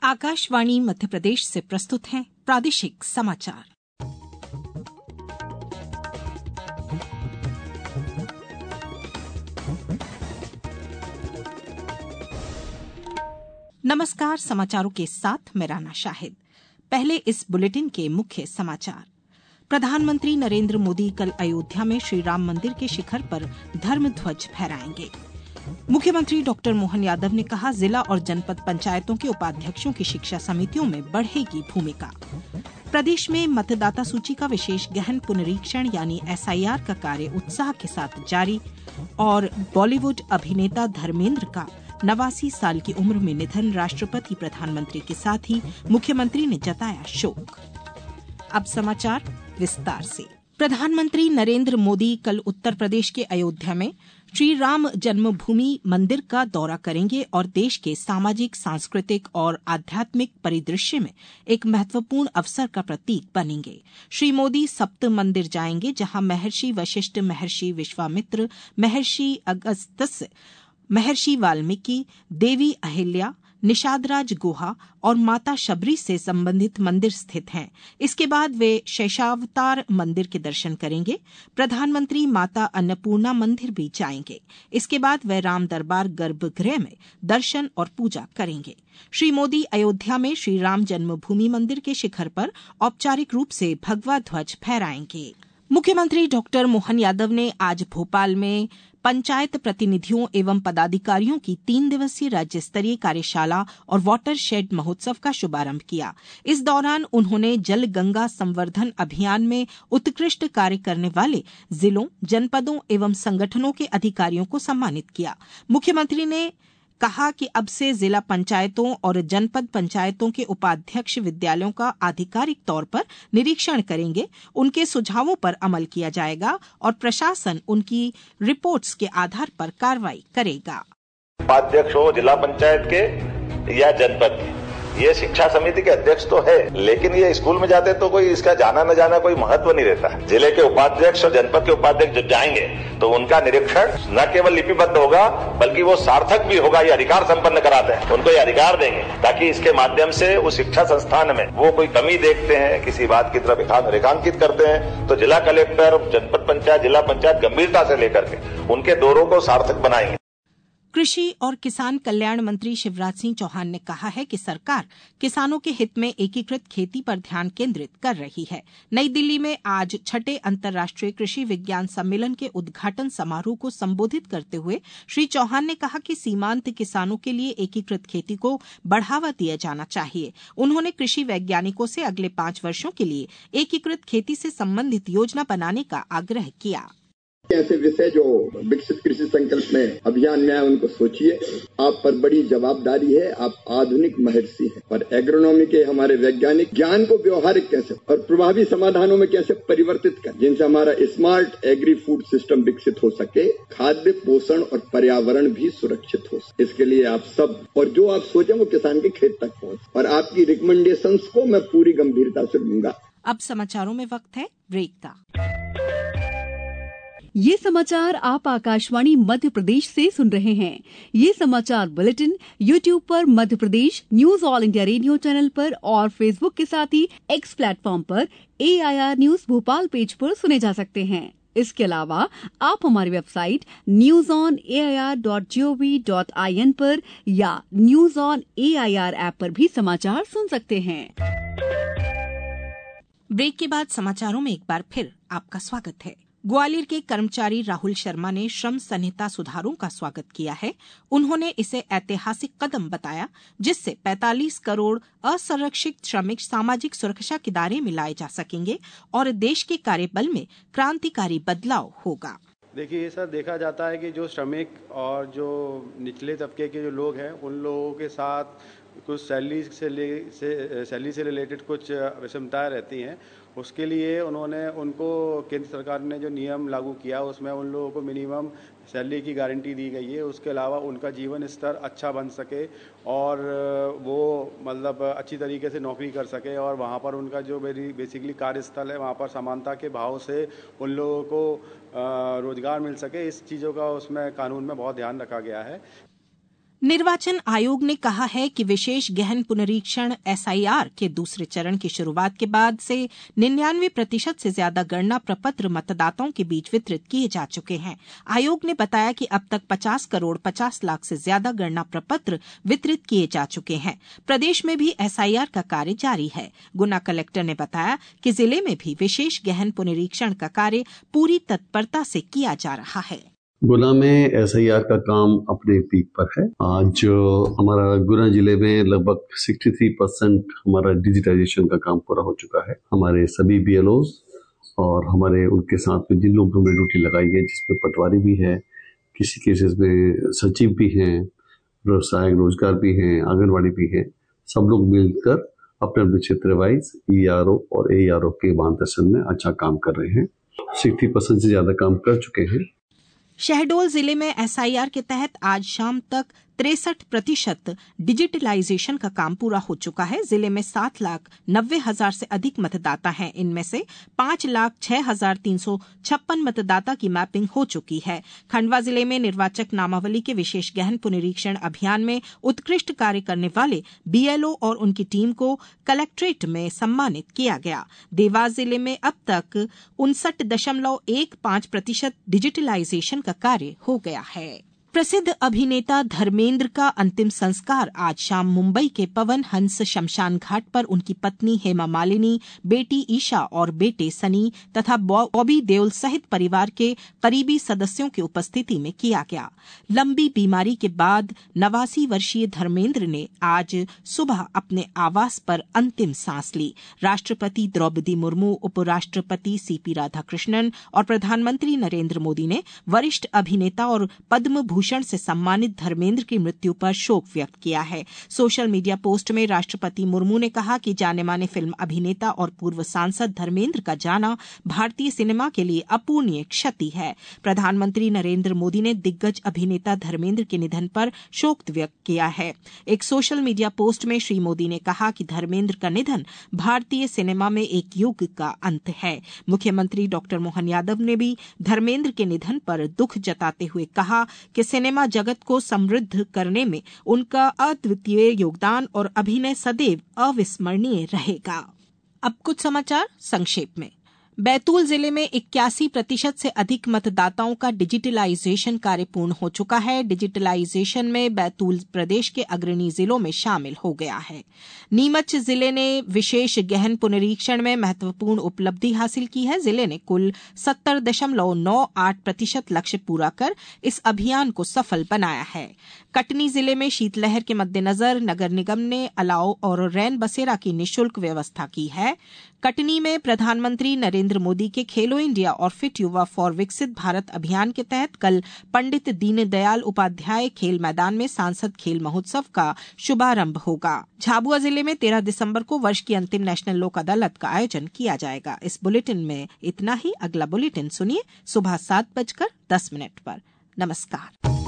आकाशवाणी मध्य प्रदेश से प्रस्तुत हैं प्रादेशिक समाचार। नमस्कार, समाचारों के साथ मैं राना शाहिद। पहले इस बुलेटिन के मुख्य समाचार। प्रधानमंत्री नरेंद्र मोदी कल अयोध्या में श्री राम मंदिर के शिखर पर धर्म ध्वज फहराएंगे। मुख्यमंत्री डॉक्टर मोहन यादव ने कहा, जिला और जनपद पंचायतों के उपाध्यक्षों की शिक्षा समितियों में बढ़ेगी भूमिका। प्रदेश में मतदाता सूची का विशेष गहन पुनरीक्षण यानी SIR का कार्य उत्साह के साथ जारी। और बॉलीवुड अभिनेता धर्मेंद्र का 89 साल की उम्र में निधन, राष्ट्रपति प्रधानमंत्री के साथ ही मुख्यमंत्री ने जताया शोक। अब समाचार विस्तार से। प्रधानमंत्री नरेंद्र मोदी कल उत्तर प्रदेश के अयोध्या में श्री राम जन्मभूमि मंदिर का दौरा करेंगे और देश के सामाजिक, सांस्कृतिक और आध्यात्मिक परिदृश्य में एक महत्वपूर्ण अवसर का प्रतीक बनेंगे। श्री मोदी सप्त मंदिर जाएंगे, जहां महर्षि वशिष्ठ, महर्षि विश्वामित्र, महर्षि अगस्त्य, महर्षि वाल्मीकि, देवी अहिल्या, निषादराज गुहा और माता शबरी से संबंधित मंदिर स्थित हैं। इसके बाद वे शेषावतार मंदिर के दर्शन करेंगे। प्रधानमंत्री माता अन्नपूर्णा मंदिर भी जाएंगे। इसके बाद वे राम दरबार गर्भगृह में दर्शन और पूजा करेंगे। श्री मोदी अयोध्या में श्री राम जन्मभूमि मंदिर के शिखर पर औपचारिक रूप से भगवा ध्वज फहराएंगे। मुख्यमंत्री डॉक्टर मोहन यादव ने आज भोपाल में पंचायत प्रतिनिधियों एवं पदाधिकारियों की 3 दिवसीय राज्य स्तरीय कार्यशाला और वाटर शेड महोत्सव का शुभारंभ किया। इस दौरान उन्होंने जल गंगा संवर्धन अभियान में उत्कृष्ट कार्य करने वाले जिलों, जनपदों एवं संगठनों के अधिकारियों को सम्मानित किया। मुख्यमंत्री ने कहा कि अब से जिला पंचायतों और जनपद पंचायतों के उपाध्यक्ष विद्यालयों का आधिकारिक तौर पर निरीक्षण करेंगे, उनके सुझावों पर अमल किया जाएगा और प्रशासन उनकी रिपोर्ट्स के आधार पर कार्रवाई करेगा। उपाध्यक्ष हो जिला पंचायत के या जनपद के, ये शिक्षा समिति के अध्यक्ष तो है, लेकिन ये स्कूल में जाते तो कोई इसका जाना न जाना कोई महत्व नहीं रहता। जिले के उपाध्यक्ष और जनपद के उपाध्यक्ष जब जाएंगे तो उनका निरीक्षण न केवल लिपिबद्ध होगा बल्कि वो सार्थक भी होगा। ये अधिकार संपन्न कराते हैं, उनको ये अधिकार देंगे ताकि इसके माध्यम से उस शिक्षा संस्थान में वो कोई कमी देखते हैं, किसी बात की तरफ रेखांकित करते हैं, तो जिला कलेक्टर, जनपद पंचायत, जिला पंचायत गंभीरता से लेकर के उनके दौरों को सार्थक बनाएंगे। कृषि और किसान कल्याण मंत्री शिवराज सिंह चौहान ने कहा है कि सरकार किसानों के हित में एकीकृत खेती पर ध्यान केंद्रित कर रही है। नई दिल्ली में आज 6ठे अंतर्राष्ट्रीय कृषि विज्ञान सम्मेलन के उद्घाटन समारोह को संबोधित करते हुए श्री चौहान ने कहा कि सीमांत किसानों के लिए एकीकृत खेती को बढ़ावा दिया जाना चाहिए। उन्होंने कृषि वैज्ञानिकों से अगले 5 वर्षों के लिए एकीकृत खेती से संबंधित योजना बनाने का आग्रह किया। ऐसे विषय जो विकसित कृषि संकल्प में अभियान में है उनको सोचिए। आप पर बड़ी जवाबदारी है, आप आधुनिक महर्षि हैं और एग्रोनॉमी के हमारे वैज्ञानिक ज्ञान को व्यवहारिक कैसे और प्रभावी समाधानों में कैसे परिवर्तित करें, जिनसे हमारा स्मार्ट एग्री फूड सिस्टम विकसित हो सके, खाद्य, पोषण और पर्यावरण भी सुरक्षित हो सके। इसके लिए आप सब और जो आप सोचें वो किसान के खेत तक पहुंचे और आपकी रिकमेंडेशंस को मैं पूरी गंभीरता से लूंगा। अब समाचारों में वक्त है ब्रेक का। ये समाचार आप आकाशवाणी मध्य प्रदेश से सुन रहे हैं। ये समाचार बुलेटिन YouTube पर Madhya Pradesh news All India Radio channel पर और फेसबुक के साथ ही X प्लेटफॉर्म पर AIR न्यूज भोपाल पेज पर सुने जा सकते हैं। इसके अलावा आप हमारी वेबसाइट newsonair.gov.in पर या न्यूज ऑन AIR ऐप पर भी समाचार सुन सकते हैं। ब्रेक के बाद समाचारों में एक बार फिर आपका स्वागत है। ग्वालियर के कर्मचारी राहुल शर्मा ने श्रम संहिता सुधारों का स्वागत किया है। उन्होंने इसे ऐतिहासिक कदम बताया, जिससे 45 करोड़ असंरक्षित श्रमिक सामाजिक सुरक्षा के दायरे में लाए जा सकेंगे और देश के कार्यबल में क्रांतिकारी बदलाव होगा। देखिए सर, देखा जाता है कि जो श्रमिक और जो निचले तबके के जो लोग हैं उन लोगों के साथ कुछ सैलरी से रिलेटेड कुछ विषमताएं रहती हैं। उसके लिए उनको केंद्र सरकार ने जो नियम लागू किया उसमें उन लोगों को मिनिमम सैलरी की गारंटी दी गई है। उसके अलावा उनका जीवन स्तर अच्छा बन सके और वो मतलब अच्छी तरीके से नौकरी कर सके और वहाँ पर उनका जो बेसिकली कार्यस्थल है वहाँ पर समानता के भाव से उन लोगों को रोजगार मिल सके। इस चीज़ों का उसमें कानून में बहुत ध्यान रखा गया है। निर्वाचन आयोग ने कहा है कि विशेष गहन पुनरीक्षण SIR के दूसरे चरण की शुरुआत के बाद से 99% से ज्यादा गणना प्रपत्र मतदाताओं के बीच वितरित किए जा चुके हैं। आयोग ने बताया कि अब तक 50 करोड़ 50 लाख से ज्यादा गणना प्रपत्र वितरित किए जा चुके हैं। प्रदेश में भी SIR का कार्य जारी है। गुना कलेक्टर ने बताया कि जिले में भी विशेष गहन पुनरीक्षण का कार्य पूरी तत्परता से किया जा रहा है। गुना में SIR का काम अपने पीक पर है। आज हमारा गुना जिले में लगभग 63% हमारा डिजिटाइजेशन का काम पूरा हो चुका है। हमारे सभी BLOs और हमारे उनके साथ में जिन लोगों ने ड्यूटी लगाई है, जिसमें पटवारी भी है, किसी केसेस में सचिव भी हैं, व्यवसाय रोजगार भी हैं, आंगनवाड़ी भी है, सब लोग मिलकर अपने अपने क्षेत्र वाइज ERO और ARO के मार्गदर्शन में अच्छा काम कर रहे हैं। 60% से ज्यादा काम कर चुके हैं। शहडोल जिले में SIR के तहत आज शाम तक 63% डिजिटलाइजेशन का काम पूरा हो चुका है। जिले में 7,90,000 से अधिक मतदाता हैं। इनमें से 5,06,356 मतदाता की मैपिंग हो चुकी है। खंडवा जिले में निर्वाचक नामावली के विशेष गहन पुनरीक्षण अभियान में उत्कृष्ट कार्य करने वाले BLO और उनकी टीम को कलेक्ट्रेट में सम्मानित किया गया। देवास जिले में अब तक 59.15% डिजिटलाइजेशन का कार्य हो गया है। प्रसिद्ध अभिनेता धर्मेंद्र का अंतिम संस्कार आज शाम मुंबई के पवन हंस शमशान घाट पर उनकी पत्नी हेमा मालिनी, बेटी ईशा और बेटे सनी तथा बॉबी देओल सहित परिवार के करीबी सदस्यों की उपस्थिति में किया गया। लंबी बीमारी के बाद 89 वर्षीय धर्मेंद्र ने आज सुबह अपने आवास पर अंतिम सांस ली। राष्ट्रपति द्रौपदी मुर्मू, उपराष्ट्रपति CP राधाकृष्णन और प्रधानमंत्री नरेंद्र मोदी ने वरिष्ठ अभिनेता और पद्म भूषण से सम्मानित धर्मेंद्र की मृत्यु पर शोक व्यक्त किया है। सोशल मीडिया पोस्ट में राष्ट्रपति मुर्मू ने कहा कि जाने माने फिल्म अभिनेता और पूर्व सांसद धर्मेंद्र का जाना भारतीय सिनेमा के लिए अपूरणीय क्षति है। प्रधानमंत्री नरेंद्र मोदी ने दिग्गज अभिनेता धर्मेंद्र के निधन पर शोक व्यक्त किया है। एक सोशल मीडिया पोस्ट में श्री मोदी ने कहा कि धर्मेंद्र का निधन भारतीय सिनेमा में एक युग का अंत है। मुख्यमंत्री डॉ मोहन यादव ने भी धर्मेंद्र के निधन पर दुख जताते हुए कहा कि सिनेमा जगत को समृद्ध करने में उनका अद्वितीय योगदान और अभिनय सदैव अविस्मरणीय रहेगा। अब कुछ समाचार संक्षेप में। बैतूल जिले में 81% से अधिक मतदाताओं का डिजिटलाइजेशन कार्य पूर्ण हो चुका है। डिजिटलाइजेशन में बैतूल प्रदेश के अग्रणी जिलों में शामिल हो गया है। नीमच जिले ने विशेष गहन पुनरीक्षण में महत्वपूर्ण उपलब्धि हासिल की है। जिले ने कुल 70.98% लक्ष्य पूरा कर इस अभियान को सफल बनाया है। कटनी जिले में शीतलहर के मद्देनजर नगर निगम ने अलाव और रैन बसेरा की निःशुल्क व्यवस्था की है। कटनी में प्रधानमंत्री नरेंद्र मोदी के खेलो इंडिया और फिट युवा फॉर विकसित भारत अभियान के तहत कल पंडित दीनदयाल उपाध्याय खेल मैदान में सांसद खेल महोत्सव का शुभारंभ होगा। झाबुआ जिले में 13 दिसंबर को वर्ष की अंतिम नेशनल लोक अदालत का आयोजन किया जाएगा। इस बुलेटिन में इतना ही। अगला बुलेटिन सुनिए सुबह 7:10 पर। नमस्कार।